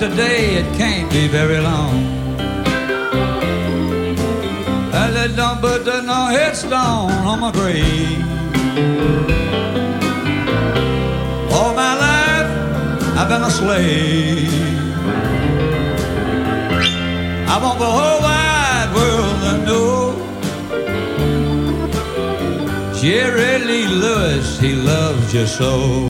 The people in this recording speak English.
today, it can't be very long. And they don't put no headstone on my grave. All my life I've been a slave. I want the whole wide world to know Jerry Lee Lewis, he loves you so.